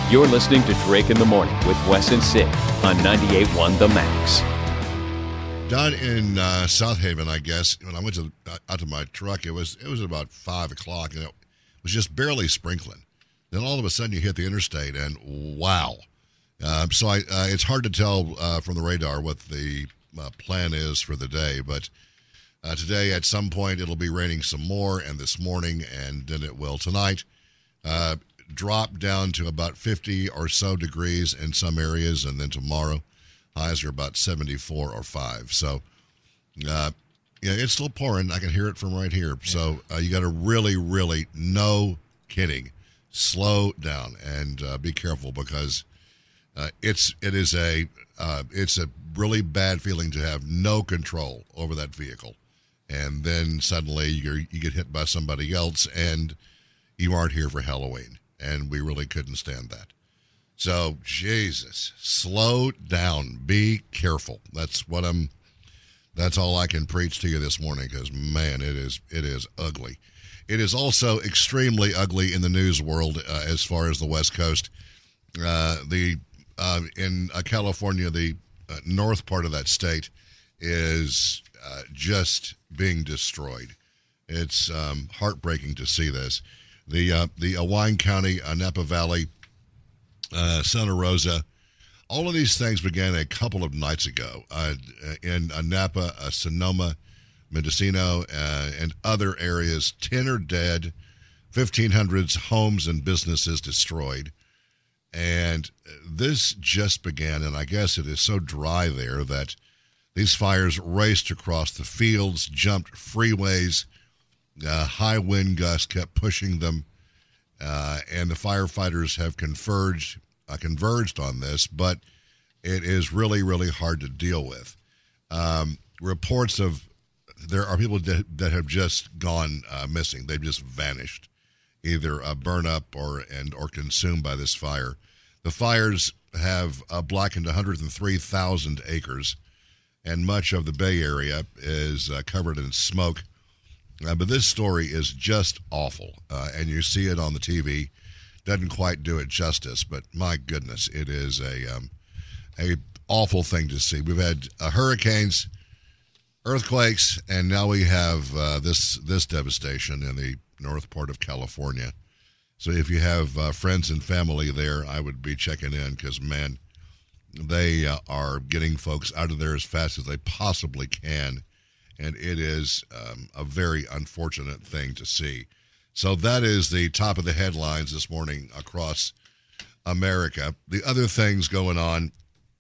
You're listening to Drake in the Morning with Wes and Sid on 98.1 The Max. Down in South Haven, I guess, when I went out to my truck, it was about 5 o'clock, and it was just barely sprinkling. Then all of a sudden you hit the interstate, and wow. So it's hard to tell from the radar what the plan is for the day, but today at some point it'll be raining some more, and this morning, and then it will tonight. Drop down to about 50 or so degrees in some areas, and then tomorrow highs are about 74 or 5. So, yeah, it's still pouring. I can hear it from right here. So you got to really, really, no kidding, slow down and be careful, because it's a really bad feeling to have no control over that vehicle, and then suddenly you get hit by somebody else, and you aren't here for Halloween, and we really couldn't stand that. So, Jesus, slow down, be careful. That's all I can preach to you this morning, because, man, it is ugly. It is also extremely ugly in the news world as far as the West Coast. In California, the north part of that state is just being destroyed. It's heartbreaking to see this. The Wine County, Napa Valley, Santa Rosa, all of these things began a couple of nights ago in Napa, Sonoma, Mendocino, and other areas. 10 are dead, 1,500 homes and businesses destroyed. And this just began, and I guess it is so dry there that these fires raced across the fields, jumped freeways. High wind gusts kept pushing them, and the firefighters have converged on this, but it is really, really hard to deal with. Reports of there are people that have just gone missing. They've just vanished, either burned up or consumed by this fire. The fires have blackened 103,000 acres, and much of the Bay Area is covered in smoke. But this story is just awful, and you see it on the TV. Doesn't quite do it justice, but my goodness, it is a awful thing to see. We've had hurricanes, earthquakes, and now we have this devastation in the north part of California. So if you have friends and family there, I would be checking in, because, man, they are getting folks out of there as fast as they possibly can. And it is a very unfortunate thing to see. So that is the top of the headlines this morning across America. The other things going on,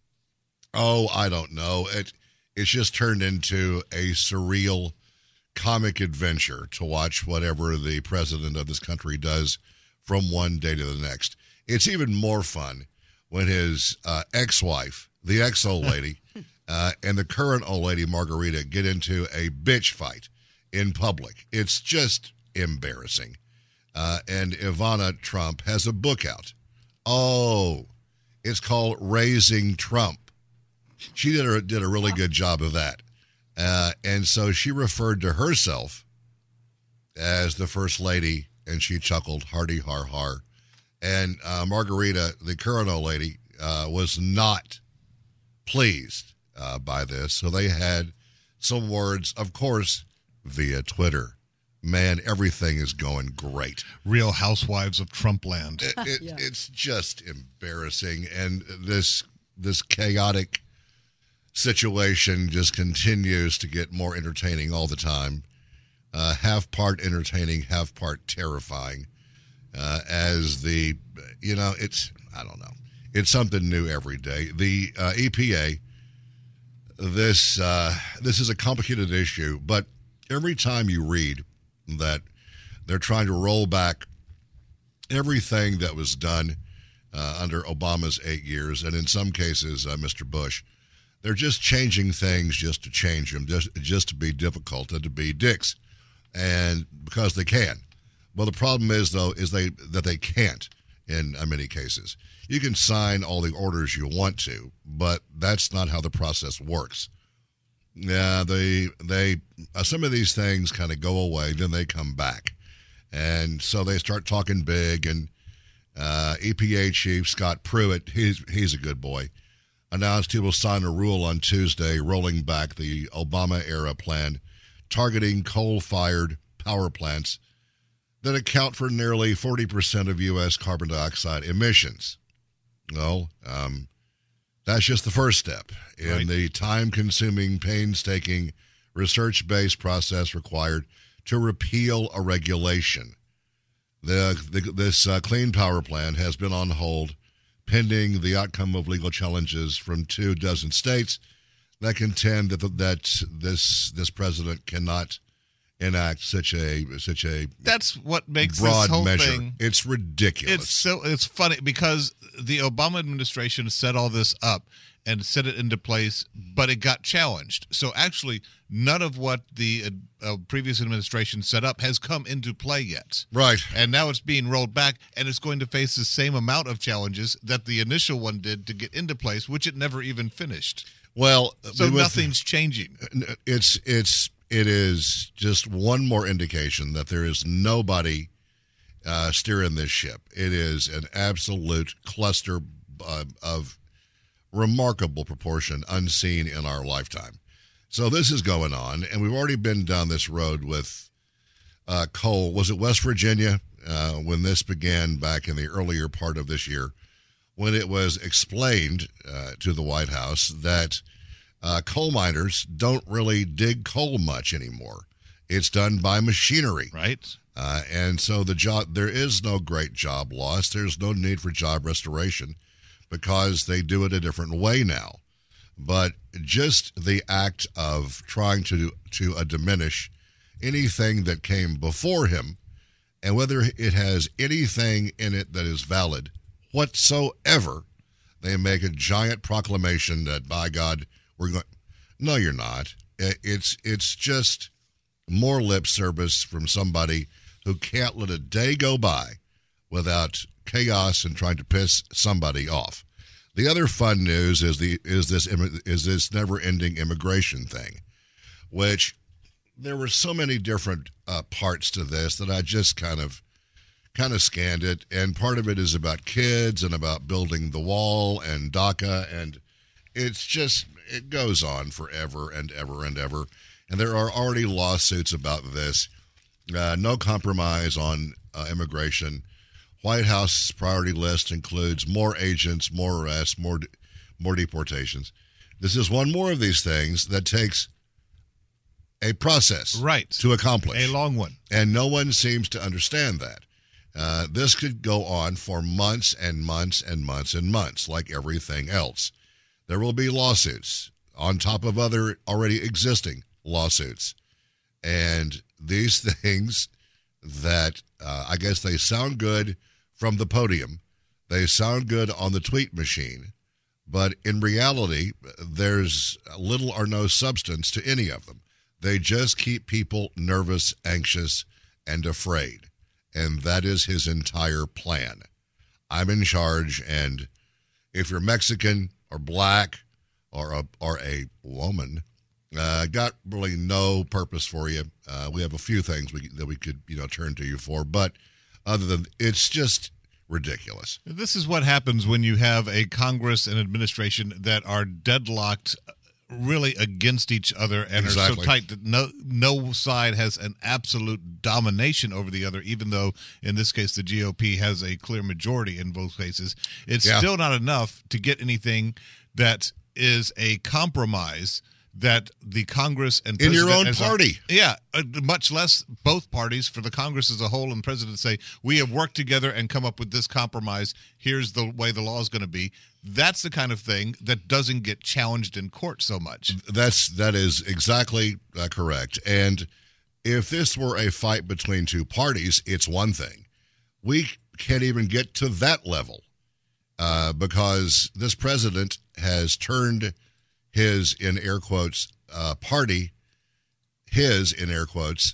I don't know. It's just turned into a surreal comic adventure to watch whatever the president of this country does from one day to the next. It's even more fun when his ex-wife, the ex-old lady, and the current old lady, Margarita, get into a bitch fight in public. It's just embarrassing. And Ivana Trump has a book out. It's called Raising Trump. She did a really good job of that. And so she referred to herself as the first lady, and she chuckled, hardy har har. And Margarita, the current old lady, was not pleased by this. So they had some words, of course, via Twitter. Man, everything is going great. Real Housewives of Trump land. It's just embarrassing. And this chaotic situation just continues to get more entertaining all the time. Half part entertaining, half part terrifying. I don't know. It's something new every day. The EPA, this is a complicated issue, but every time you read that they're trying to roll back everything that was done under Obama's 8 years, and in some cases, Mr. Bush, they're just changing things just to change them, just to be difficult and to be dicks, and because they can. Well, the problem is, though, that they can't in many cases. You can sign all the orders you want to, but that's not how the process works. Yeah, some of these things kind of go away, then they come back. And so they start talking big, and EPA Chief Scott Pruitt, he's a good boy, announced he will sign a rule on Tuesday rolling back the Obama-era plan targeting coal-fired power plants that account for nearly 40% of U.S. carbon dioxide emissions. Well, that's just the first step in the time-consuming, painstaking, research-based process required to repeal a regulation. This Clean Power Plan has been on hold pending the outcome of legal challenges from 24 states that contend that this president cannot enact such a that's what makes broad this whole measure. thing. It's ridiculous. It's funny because the Obama administration set all this up and set it into place, but it got challenged. So actually, none of what the previous administration set up has come into play yet. Right. And now it's being rolled back, and it's going to face the same amount of challenges that the initial one did to get into place, which it never even finished. Well, so nothing's changing. It is just one more indication that there is nobody steering this ship. It is an absolute cluster of remarkable proportion unseen in our lifetime. So this is going on, and we've already been down this road with coal. Was it West Virginia when this began back in the earlier part of this year, when it was explained to the White House that coal miners don't really dig coal much anymore. It's done by machinery. Right. And so there is no great job loss. There's no need for job restoration because they do it a different way now. But just the act of trying to diminish anything that came before him, and whether it has anything in it that is valid whatsoever, they make a giant proclamation that, by God, we're going. No, you're not. It's just more lip service from somebody who can't let a day go by without chaos and trying to piss somebody off. The other fun news is this never-ending immigration thing, which there were so many different parts to this that I just kind of scanned it, and part of it is about kids and about building the wall and DACA, and it goes on forever and ever and ever, and there are already lawsuits about this. No compromise on immigration. White House priority list includes more agents, more arrests, more deportations. This is one more of these things that takes a process to accomplish. A long one. And no one seems to understand that. This could go on for months and months and months and months, like everything else. There will be lawsuits on top of other already existing lawsuits. And these things that I guess they sound good from the podium, they sound good on the tweet machine, but in reality, there's little or no substance to any of them. They just keep people nervous, anxious, and afraid. And that is his entire plan. I'm in charge, and if you're Mexican or black or a woman, got really no purpose for you. We have a few things that we could turn to you for, but other than it's just ridiculous. This is what happens when you have a Congress and administration that are deadlocked really against each other and are so tight that no side has an absolute domination over the other, even though in this case the GOP has a clear majority in both cases. It's still not enough to get anything that is a compromise that the Congress and President... In your own party. Much less both parties, for the Congress as a whole and President say, we have worked together and come up with this compromise. Here's the way the law is going to be. That's the kind of thing that doesn't get challenged in court so much. That is exactly correct. And if this were a fight between two parties, it's one thing. We can't even get to that level because this president has turned his, in air quotes, party, his, in air quotes,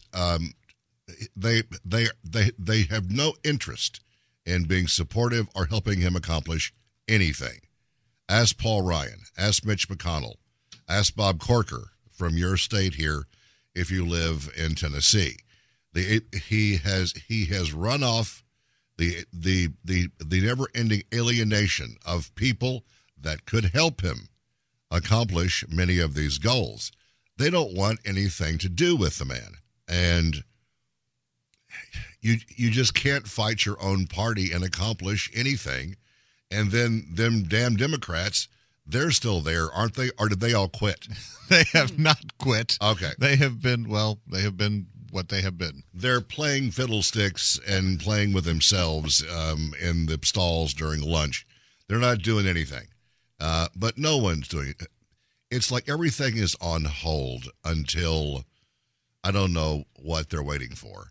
they have no interest in being supportive or helping him accomplish anything. Ask Paul Ryan, ask Mitch McConnell, ask Bob Corker from your state here if you live in Tennessee. He has run off the never-ending alienation of people that could help him accomplish many of these goals. They don't want anything to do with the man. And you just can't fight your own party and accomplish anything. And then them damn Democrats, they're still there, aren't they? Or did they all quit? They have not quit. Okay. They have been what they have been. They're playing fiddlesticks and playing with themselves in the stalls during lunch. They're not doing anything. But no one's doing it. It's like everything is on hold until I don't know what they're waiting for.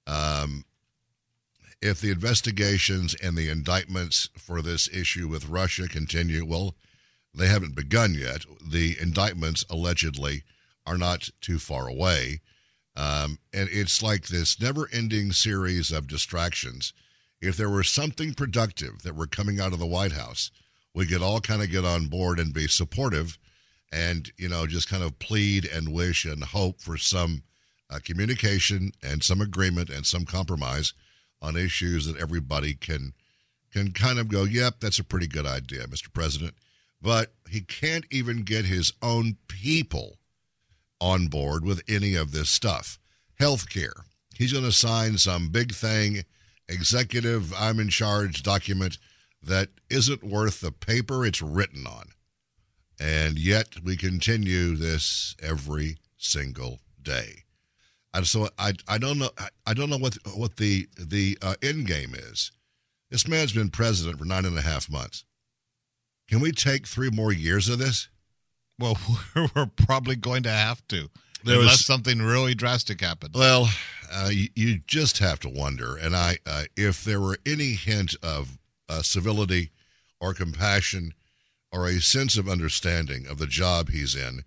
If the investigations and the indictments for this issue with Russia continue, well, they haven't begun yet. The indictments allegedly are not too far away. And it's like this never-ending series of distractions. If there were something productive that were coming out of the White House, we could all kind of get on board and be supportive and, just kind of plead and wish and hope for some communication and some agreement and some compromise on issues that everybody can kind of go, yep, that's a pretty good idea, Mr. President. But he can't even get his own people on board with any of this stuff. Healthcare. He's going to sign some big thing, executive, I'm in charge document that isn't worth the paper it's written on. And yet we continue this every single day. And so I don't know what the end game is. This man's been president for 9.5 months. Can we take 3 more years of this? Well, we're probably going to have to, unless something really drastic happens. Well, you just have to wonder. And if there were any hint of civility or compassion or a sense of understanding of the job he's in,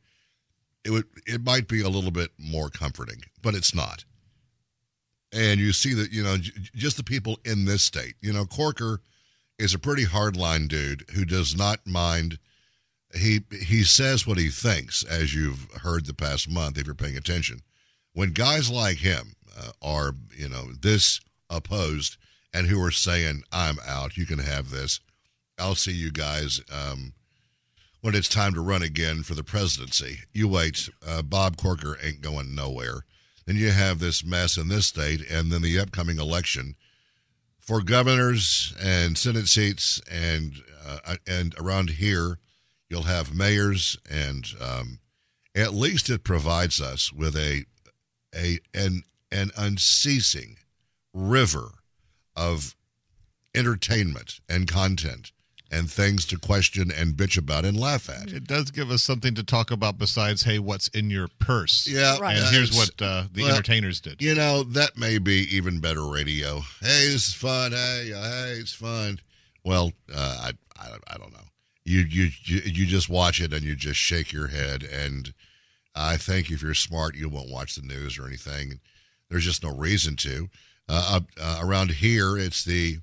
it might be a little bit more comforting, but it's not. And you see that, just the people in this state. Corker is a pretty hardline dude who does not mind. He says what he thinks, as you've heard the past month, if you're paying attention. When guys like him are, this opposed and who are saying, I'm out, you can have this, I'll see you guys when it's time to run again for the presidency. You wait. Bob Corker ain't going nowhere. Then you have this mess in this state, and then the upcoming election for governors and Senate seats, and around here you'll have mayors, and at least it provides us with an unceasing river of entertainment and content and things to question and bitch about and laugh at. It does give us something to talk about besides, hey, what's in your purse? Yeah. Right. And here's what the entertainers did. That may be even better radio. Hey, this is fun. Hey, it's fun. Well, I don't know. You just watch it and you just shake your head. And I think if you're smart, you won't watch the news or anything. There's just no reason to. Around here, it's the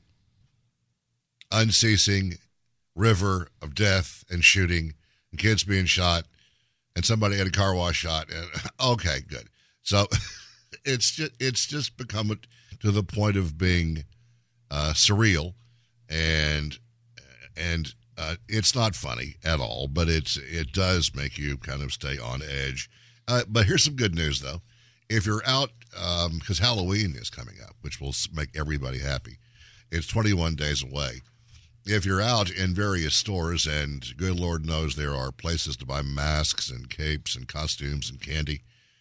unceasing river of death and shooting and kids being shot and somebody had a car wash shot. And, okay, good. So it's just become to the point of being surreal, and it's not funny at all, but it does make you kind of stay on edge. But here's some good news, though. If you're out, because Halloween is coming up, which will make everybody happy. It's 21 days away. If you're out in various stores, and good Lord knows there are places to buy masks and capes and costumes and candy,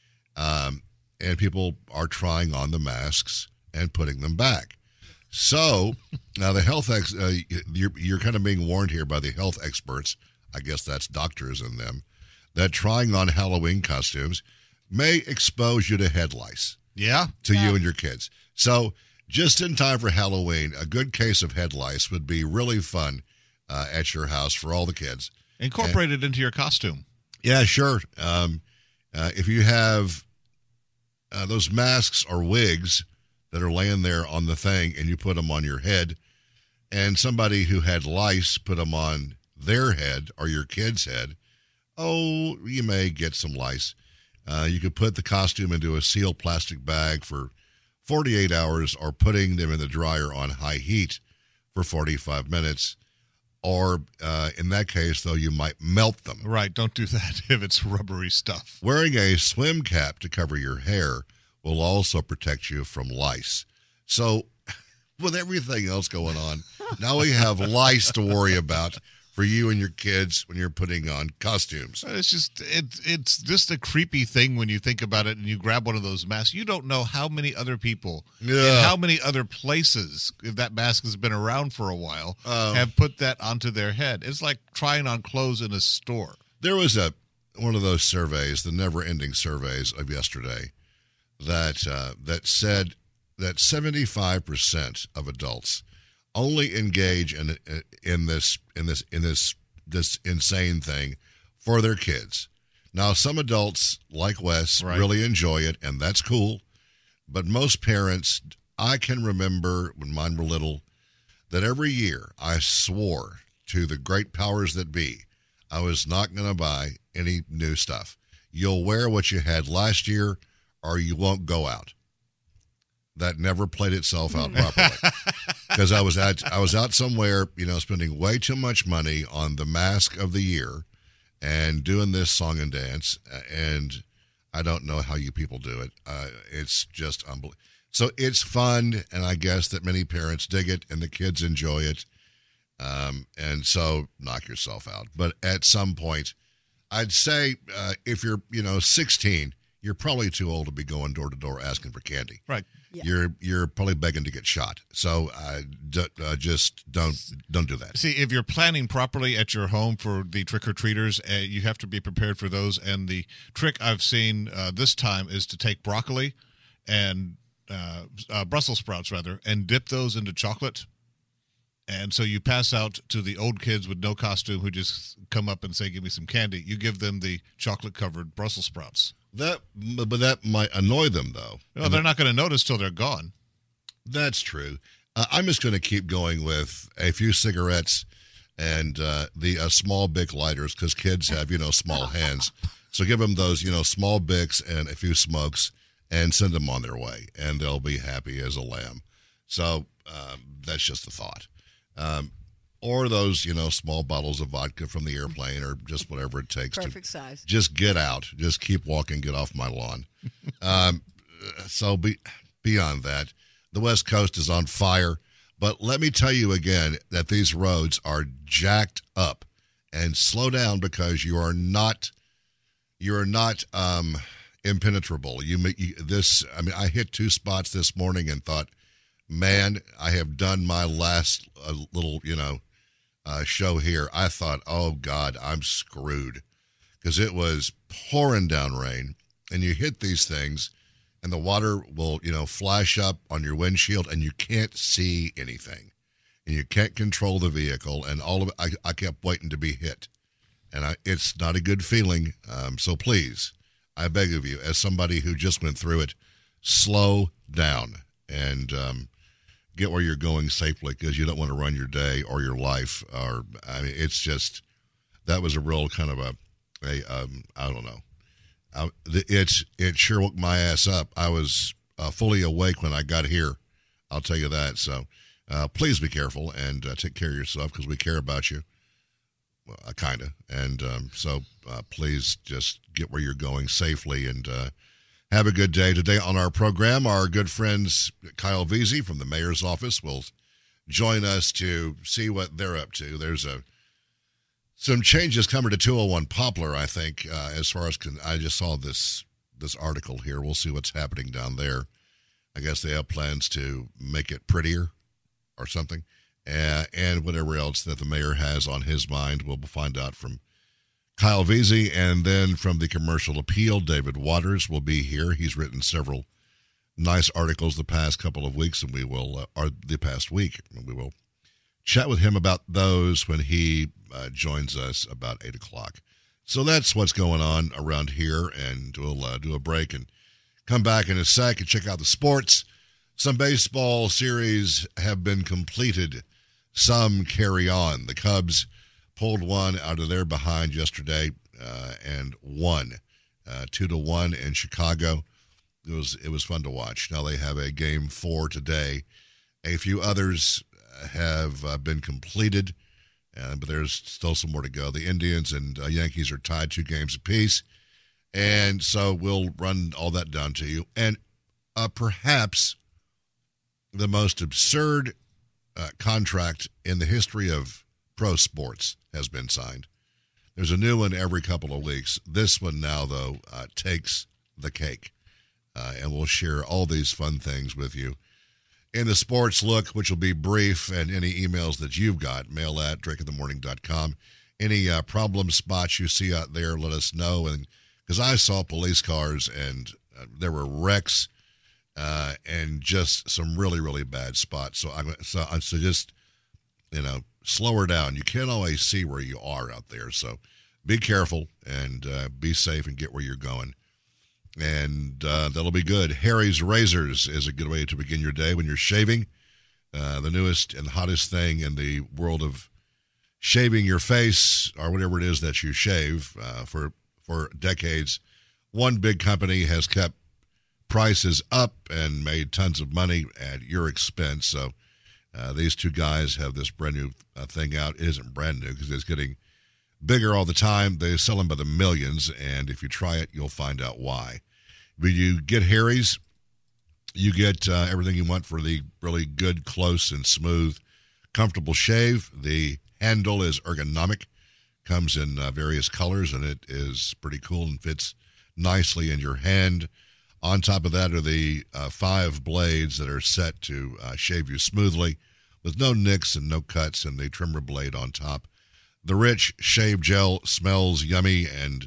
and people are trying on the masks and putting them back. So now the health you're kind of being warned here by the health experts, I guess that's doctors in them, that trying on Halloween costumes may expose you to head lice. Yeah. To you and your kids. So just in time for Halloween, a good case of head lice would be really fun at your house for all the kids. Incorporate it into your costume. Yeah, sure. If you have those masks or wigs that are laying there on the thing and you put them on your head, and somebody who had lice put them on their head or your kid's head, you may get some lice. You could put the costume into a sealed plastic bag for 48 hours or putting them in the dryer on high heat for 45 minutes. Or in that case, though, you might melt them. Right. Don't do that if it's rubbery stuff. Wearing a swim cap to cover your hair will also protect you from lice. So with everything else going on, now we have lice to worry about for you and your kids when you're putting on costumes. It's just a creepy thing when you think about it and you grab one of those masks. You don't know how many other people in how many other places, if that mask has been around for a while, have put that onto their head. It's like trying on clothes in a store. There was one of those surveys, the never-ending surveys of yesterday, that said that 75% of adults only engage in this insane thing for their kids. Now, some adults, like Wes, really enjoy it, and that's cool. But most parents, I can remember when mine were little, that every year I swore to the great powers that be, I was not going to buy any new stuff. You'll wear what you had last year, or you won't go out. That never played itself out properly. Because I was out somewhere, spending way too much money on the mask of the year and doing this song and dance, and I don't know how you people do it. It's just unbelievable. So it's fun, and I guess that many parents dig it, and the kids enjoy it, and so knock yourself out. But at some point, I'd say if you're 16, you're probably too old to be going door to door asking for candy. Right. Yeah. You're probably begging to get shot. So just don't do that. See, if you're planning properly at your home for the trick-or-treaters, you have to be prepared for those. And the trick I've seen this time is to take broccoli and Brussels sprouts, and dip those into chocolate. And so you pass out to the old kids with no costume who just come up and say, give me some candy. You give them the chocolate-covered Brussels sprouts. But that might annoy them, though. No, they're not going to notice till they're gone. That's true. I'm just going to keep going with a few cigarettes and the small Bic lighters because kids have, small hands. So give them those, small Bics and a few smokes and send them on their way, and they'll be happy as a lamb. So that's just a thought. Or those, small bottles of vodka from the airplane or just whatever it takes. Perfect size. Just get out. Just keep walking. Get off my lawn. So beyond that, the West Coast is on fire. But let me tell you again that these roads are jacked up. And slow down because you are not impenetrable. I hit two spots this morning and thought, man, I have done my last little, show here. I thought, oh, God, I'm screwed. Because it was pouring down rain, and you hit these things, and the water will, flash up on your windshield, and you can't see anything. And you can't control the vehicle, and all of it, I kept waiting to be hit. And it's not a good feeling. So please, I beg of you, as somebody who just went through it, slow down and get where you're going safely because you don't want to run your day or your life. It's just that was a real kind of I don't know. It sure woke my ass up. I was fully awake when I got here. I'll tell you that. So please be careful and take care of yourself because we care about you. Kind of. And so please just get where you're going safely and have a good day. Today on our program, our good friends Kyle Veazey from the mayor's office will join us to see what they're up to. There's some changes coming to 201 Poplar, I think, as far as I just saw this article here. We'll see what's happening down there. I guess they have plans to make it prettier or something. And whatever else that the mayor has on his mind, we'll find out from Kyle Veazey, and then from the Commercial Appeal, David Waters will be here. He's written several nice articles the past couple of weeks, and the past week, and we will chat with him about those when he joins us about 8 o'clock. So that's what's going on around here, and we'll do a break and come back in a sec and check out the sports. Some baseball series have been completed. Some carry on. The Cubs pulled one out of their behind yesterday and won 2-1 in Chicago. it was fun to watch. Now they have a game 4 today. A few others have been completed, but there's still some more to go. The Indians and Yankees are tied 2 games apiece, and so we'll run all that down to you. And perhaps the most absurd contract in the history of pro sports has been signed. There's a new one every couple of weeks. This one now, though, takes the cake, and we'll share all these fun things with you. In the sports look, which will be brief, and any emails that you've got, mail at drakeinthemorning.com. Any problem spots you see out there, let us know. And because I saw police cars, and there were wrecks, and just some really, really bad spots. So I suggest, slow her down. You can't always see where you are out there. So be careful and be safe and get where you're going. And that'll be good. Harry's Razors is a good way to begin your day when you're shaving. The newest and hottest thing in the world of shaving your face or whatever it is that you shave for decades. One big company has kept prices up and made tons of money at your expense. So these two guys have this brand new thing out. It isn't brand new because it's getting bigger all the time. They sell them by the millions, and if you try it, you'll find out why. When you get Harry's, you get everything you want for the really good, close, and smooth, comfortable shave. The handle is ergonomic, comes in various colors, and it is pretty cool and fits nicely in your hand. On top of that are the 5 blades that are set to shave you smoothly with no nicks and no cuts, and the trimmer blade on top. The rich shave gel smells yummy, and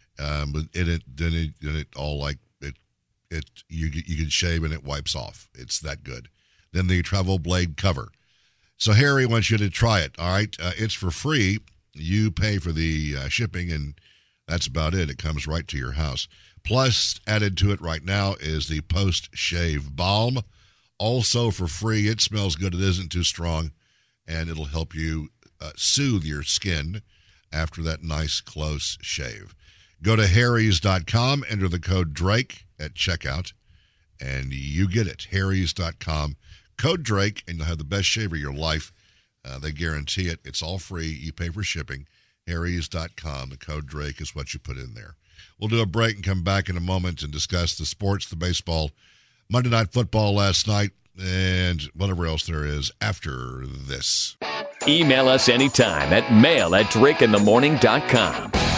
it all like it. You can shave and it wipes off. It's that good. Then the travel blade cover. So Harry wants you to try it. All right, it's for free. You pay for the shipping, and that's about it. It comes right to your house. Plus, added to it right now is the post-shave balm. Also for free. It smells good. It isn't too strong, and it'll help you soothe your skin after that nice, close shave. Go to harrys.com, enter the code Drake at checkout, and you get it. harrys.com, code Drake, and you'll have the best shave of your life. They guarantee it. It's all free. You pay for shipping. harrys.com, the code Drake is what you put in there. We'll do a break and come back in a moment and discuss the sports, the baseball, Monday Night Football last night, and whatever else there is after this. Email us anytime at mail@drakeinthemorning.com.